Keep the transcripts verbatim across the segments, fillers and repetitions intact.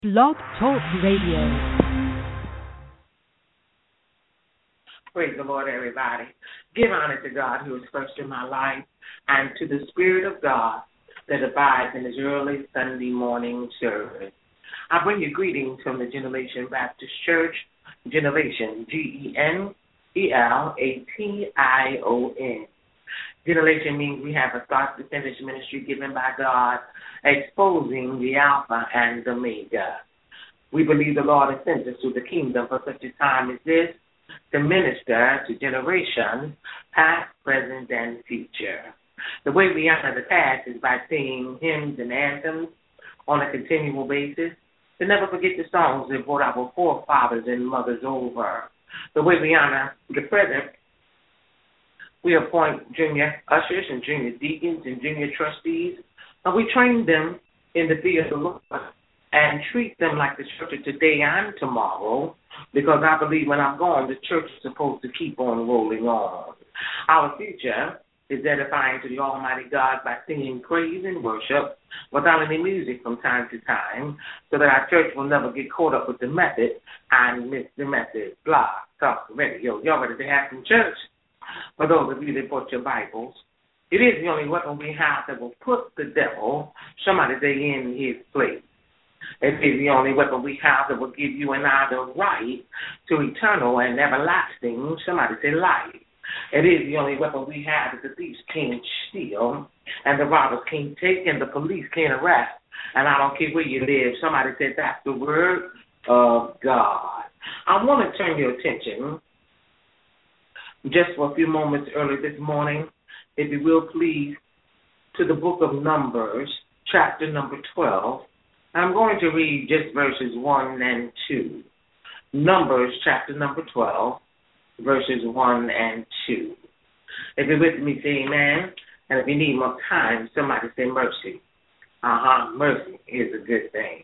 Blog Talk Radio. Praise the Lord, everybody. Give honor to God who is first in my life and to the Spirit of God that abides in his early Sunday morning service. I bring you greetings from the Generation Baptist Church, Generation, G E N E L A T I O N. Generation means we have a start to finish ministry given by God, exposing the Alpha and the Omega. We believe the Lord has sent us to the kingdom for such a time as this, to minister to generations, past, present, and future. The way we honor the past is by singing hymns and anthems on a continual basis, to never forget the songs that brought our forefathers and mothers over. The way we honor the present, we appoint junior ushers and junior deacons and junior trustees, and we train them in the fear of the Lord and treat them like the church of today and tomorrow, because I believe when I'm gone, the church is supposed to keep on rolling on. Our future is edifying to the Almighty God by singing praise and worship without any music from time to time, so that our church will never get caught up with the method and miss the message. Blah, talk, radio. Y'all ready to have some church? For those of you that bought your Bibles, it is the only weapon we have that will put the devil, somebody say, in his place. It is the only weapon we have that will give you and I the right to eternal and everlasting, somebody say, life. It is the only weapon we have that the thieves can't steal, and the robbers can't take, and the police can't arrest. And I don't care where you live. Somebody said that's the word of God. I want to turn your attention just for a few moments early this morning, if you will please, to the book of Numbers, chapter number twelve. I'm going to read just verses one and two. Numbers, chapter number twelve, verses one and two. If you're with me, say amen. And if you need more time, somebody say mercy. Uh-huh, mercy is a good thing.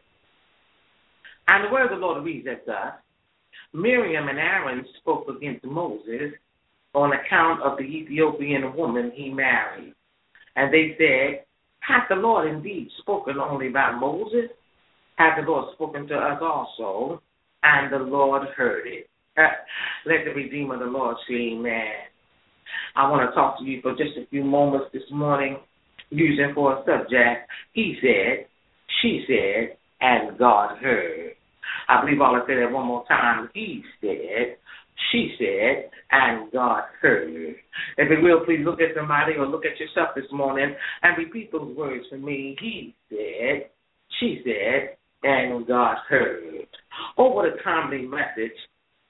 And the word of the Lord reads as thus: Miriam and Aaron spoke against Moses on account of the Ethiopian woman he married. And they said, hath the Lord indeed spoken only by Moses? Hath the Lord spoken to us also? And the Lord heard it. Let the Redeemer of the Lord say amen. I want to talk to you for just a few moments this morning, using for a subject, he said, she said, and God heard. I believe I'll say that one more time. He said, she said, and God heard. If you will, please look at somebody or look at yourself this morning and repeat those words for me. He said, she said, and God heard. Oh, what a timely message,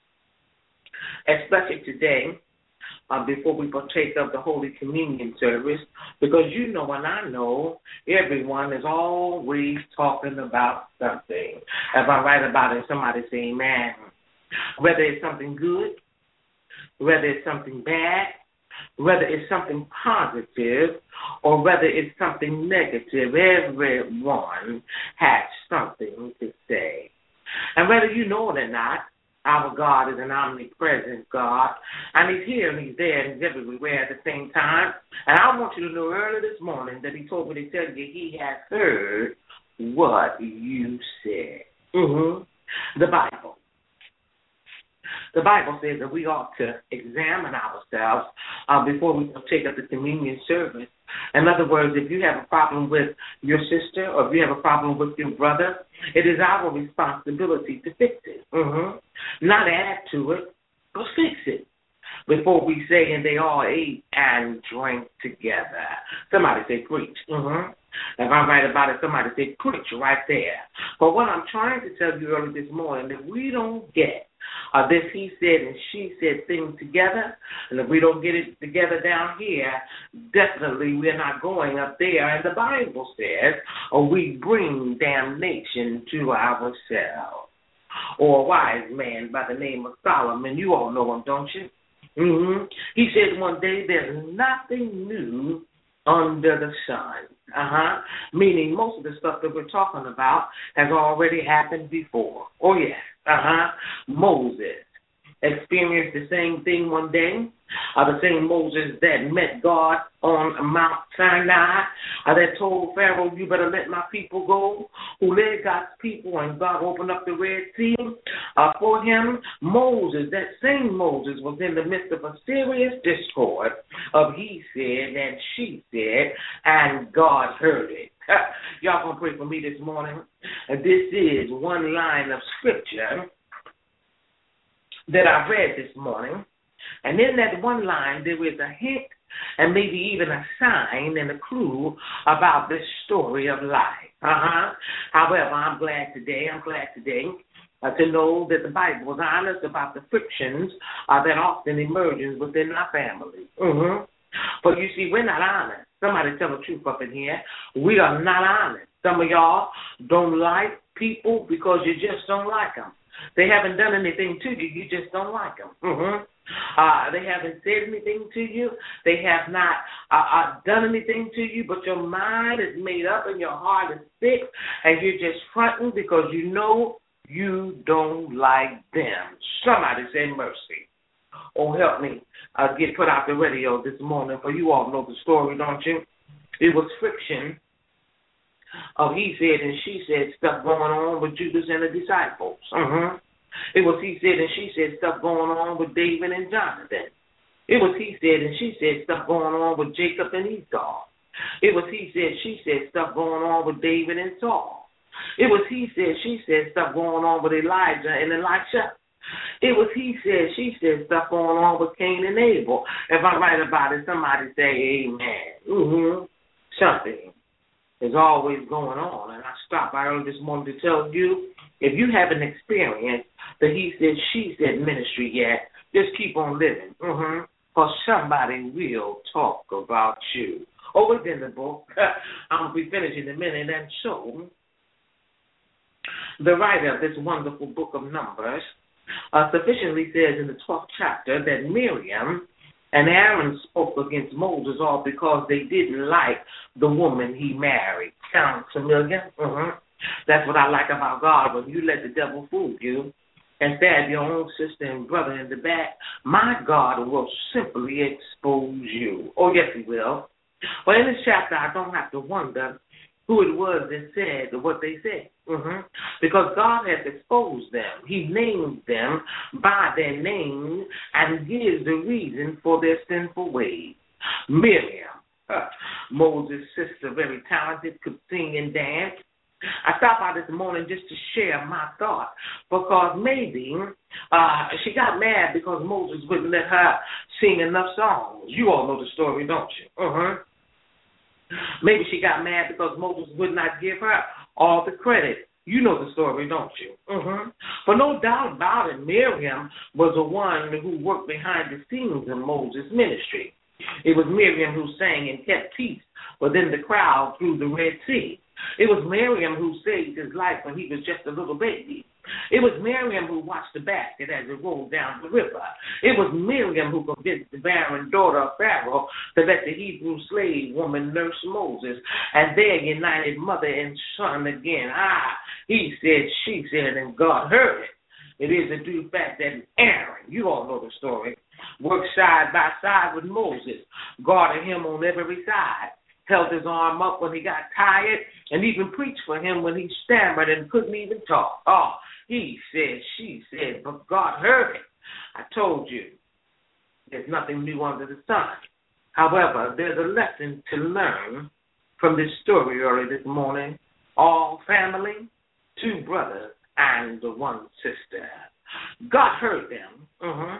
especially today, uh, before we partake of the Holy Communion service, because you know and I know everyone is always talking about something. If I write about it, somebody say amen. Whether it's something good, whether it's something bad, whether it's something positive, or whether it's something negative, everyone has something to say. And whether you know it or not, our God is an omnipresent God, and he's here and he's there and he's everywhere at the same time. And I want you to know early this morning that he told me to tell you he has heard what you said. Mm-hmm. The Bible. The Bible says that we ought to examine ourselves uh, before we take up the communion service. In other words, if you have a problem with your sister or if you have a problem with your brother, it is our responsibility to fix it. Mm-hmm. Not add to it, but fix it. Before we say, and they all ate and drank together. Somebody say, preach. Mm-hmm. If I write about it, somebody say, preach right there. But what I'm trying to tell you early this morning, that we don't get uh, this he said and she said thing together, and if we don't get it together down here, definitely we're not going up there. And the Bible says, or we bring damnation to ourselves. Or a wise man by the name of Solomon, you all know him, don't you? Mm-hmm. He said one day, there's nothing new under the sun. Uh-huh. Meaning most of the stuff that we're talking about has already happened before. Oh, yes. Uh-huh. Moses. experienced the same thing one day. Uh, the same Moses that met God on Mount Sinai, uh, that told Pharaoh, you better let my people go, who led God's people, and God opened up the Red Sea uh, for him. Moses, that same Moses, was in the midst of a serious discord of he said and she said, and God heard it. Y'all gonna pray for me this morning? Uh, this is one line of scripture that I read this morning. And in that one line, there is a hint and maybe even a sign and a clue about this story of life. Uh-huh. However, I'm glad today, I'm glad today uh, to know that the Bible is honest about the frictions uh, that often emerges within our family. Mm-hmm. But you see, we're not honest. Somebody tell the truth up in here. We are not honest. Some of y'all don't like people because you just don't like them. They haven't done anything to you. You just don't like them. Mm-hmm. Uh, they haven't said anything to you. They have not uh, uh, done anything to you, but your mind is made up and your heart is sick, and you're just fronting because you know you don't like them. Somebody say mercy. Oh, help me uh, get put out the radio this morning, for you all know the story, don't you? It was friction of he said and she said stuff going on with Judas and the disciples. Mm-hmm. It was he said and she said stuff going on with David and Jonathan. It was he said and she said stuff going on with Jacob and Esau. It was he said, she said stuff going on with David and Saul. It was he said, she said stuff going on with Elijah and Elisha. It was he said, she said stuff going on with Cain and Abel. If I'm right about it, somebody say amen. Mm-hmm. Something is always going on. And I stopped by early this morning to tell you, if you haven't experienced the he said, she said ministry yet, just keep on living. Mm-hmm. Because somebody will talk about you. Oh, it's in the book. I'm going to be finishing in a minute. And so, the writer of this wonderful book of Numbers uh, sufficiently says in the twelfth chapter that Miriam and Aaron spoke against Moses all because they didn't like the woman he married. Sounds familiar? Mm-hmm. That's what I like about God. When you let the devil fool you and stab your own sister and brother in the back, my God will simply expose you. Oh, yes, he will. But in this chapter, I don't have to wonder who it was that said what they said. Mm-hmm. Because God has exposed them. He named them by their name and gives the reason for their sinful ways. Miriam, uh, Moses' sister, very talented, could sing and dance. I stopped by this morning just to share my thought because maybe uh, she got mad because Moses wouldn't let her sing enough songs. You all know the story, don't you? Uh-huh. Maybe she got mad because Moses would not give her all the credit. You know the story, don't you? Uh-huh. But no doubt about it, Miriam was the one who worked behind the scenes in Moses' ministry. It was Miriam who sang and kept peace within the crowd through the Red Sea. It was Miriam who saved his life when he was just a little baby. It was Miriam who watched the basket as it rolled down the river. It was Miriam who convinced the barren daughter of Pharaoh to let the Hebrew slave woman nurse Moses, and they united mother and son again. Ah, he said, she said, and God heard it. It is a due fact that Aaron, you all know the story, worked side by side with Moses, guarded him on every side, held his arm up when he got tired, and even preached for him when he stammered and couldn't even talk. Oh, he said, she said, but God heard it. I told you, there's nothing new under the sun. However, there's a lesson to learn from this story early this morning. All family, two brothers, and one sister. God heard them. Mm-hmm.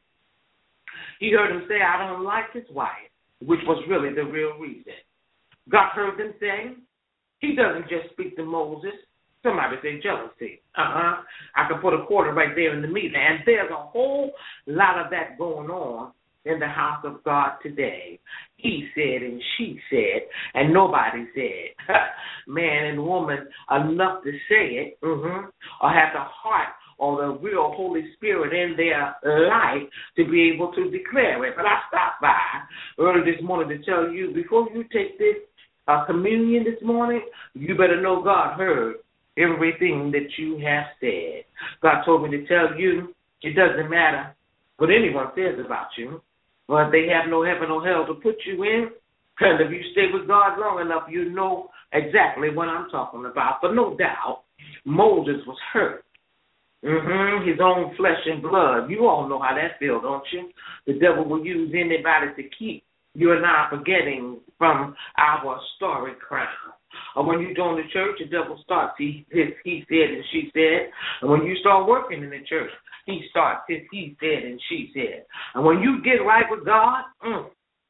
He heard him say, I don't like his wife, which was really the real reason. God heard them say, he doesn't just speak to Moses. Somebody say jealousy. Uh-huh. I can put a quarter right there in the middle. And there's a whole lot of that going on in the house of God today. He said and she said, and nobody said. Man and woman enough to say it, mm-hmm, or have the heart or the real Holy Spirit in their life to be able to declare it. But I stopped by early this morning to tell you, before you take this uh, communion this morning, you better know God heard everything that you have said. God told me to tell you It doesn't matter what anyone says about you, but they have no heaven or hell to put you in. And if you stay with God long enough, you know exactly what I'm talking about. But no doubt, Moses was hurt. Mm-hmm, his own flesh and blood. You all know how that feels, don't you? The devil will use anybody to keep you and I forgetting from our story crown. Or when you join the church, the devil starts he, his he said and she said. And when you start working in the church, he starts his he said and she said. And when you get right with God, mm,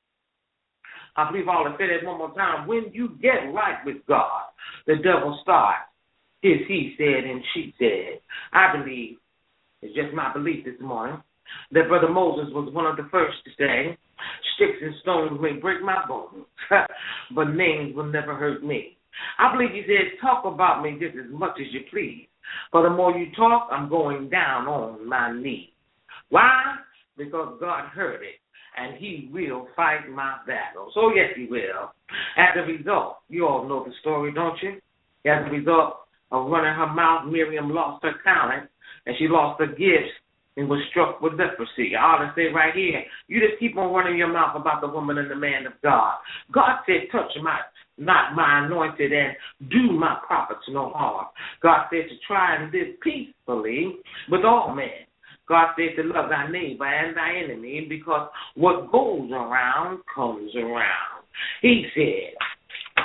I believe I'll say that one more time. When you get right with God, the devil starts his he said and she said. I believe, it's just my belief this morning, that Brother Moses was one of the first to say, sticks and stones may break my bones, but names will never hurt me. I believe he said, talk about me just as much as you please. For the more you talk, I'm going down on my knees. Why? Because God heard it, and he will fight my battle. So, yes, he will. As a result, you all know the story, don't you? As a result of running her mouth, Miriam lost her talent, and she lost her gifts, and was struck with leprosy. I ought to say right here, you just keep on running your mouth about the woman and the man of God. God said, touch my, not my anointed, and do my prophets no harm. God said to try and live peacefully with all men. God said to love thy neighbor and thy enemy, because what goes around comes around. He said,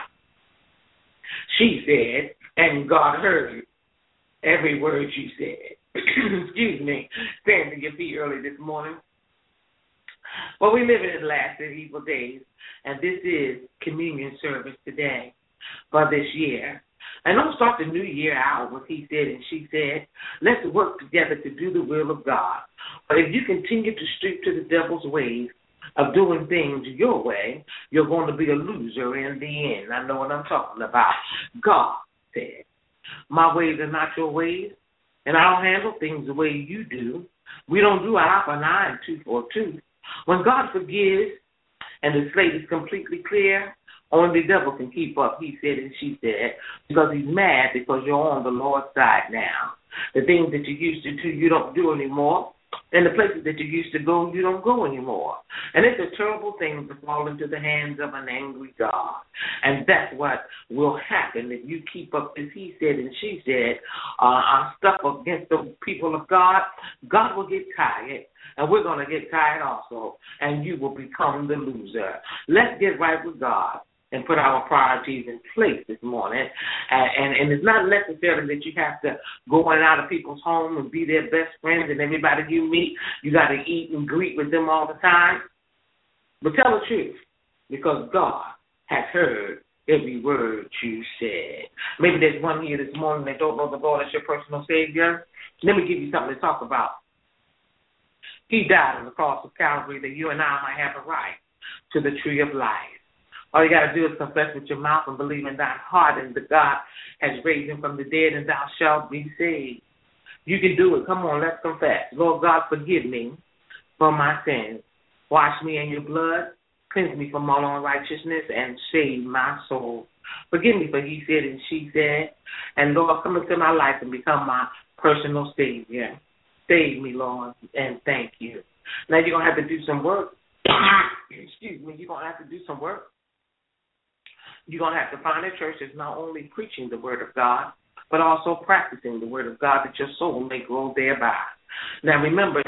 she said, and God heard every word you said. Excuse me, stand to your feet early this morning. Well, we live in the last and evil days, and this is communion service today for this year. And don't start the new year out with he said and she said. Let's work together to do the will of God. But if you continue to stoop to the devil's ways of doing things your way, you're going to be a loser in the end. I know what I'm talking about. God said, my ways are not your ways, and I don't handle things the way you do. We don't do eye for an eye and tooth for a tooth. When God forgives and the slate is completely clear, only the devil can keep up, he said and she said, because he's mad because you're on the Lord's side now. The things that you used to do, you don't do anymore. And the places that you used to go, you don't go anymore. And it's a terrible thing to fall into the hands of an angry God. And that's what will happen if you keep up this he said and she said uh, stuff against the people of God. God will get tired, and we're going to get tired also, and you will become the loser. Let's get right with God and put our priorities in place this morning. And, and, and it's not necessarily that you have to go in and out of people's home and be their best friends, and everybody you meet, you got to eat and greet with them all the time. But tell the truth, because God has heard every word you said. Maybe there's one here this morning that don't know the Lord as your personal Savior. Let me give you something to talk about. He died on the cross of Calvary that you and I might have a right to the tree of life. All you got to do is confess with your mouth and believe in thine heart, and that God has raised him from the dead, and thou shalt be saved. You can do it. Come on, let's confess. Lord God, forgive me for my sins. Wash me in your blood. Cleanse me from all unrighteousness and save my soul. Forgive me for he said and she said. And Lord, come into my life and become my personal Savior. Save me, Lord, and thank you. Now you're going to have to do some work. Excuse me. You're going to have to do some work. You're going to have to find a church that's not only preaching the word of God, but also practicing the word of God, that your soul may grow thereby. Now remember,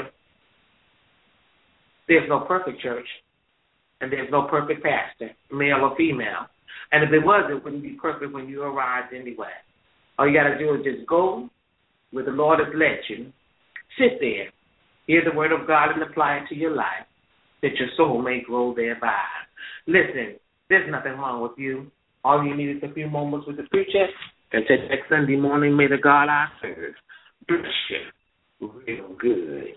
there's no perfect church, and there's no perfect pastor, male or female. And if it was, it wouldn't be perfect when you arrived anyway. All you got to do is just go where the Lord has led you, sit there, hear the word of God, and apply it to your life, that your soul may grow thereby. Listen, there's nothing wrong with you. All you need is a few moments with the preacher, and till next Sunday morning, may the God I serve bless you real good.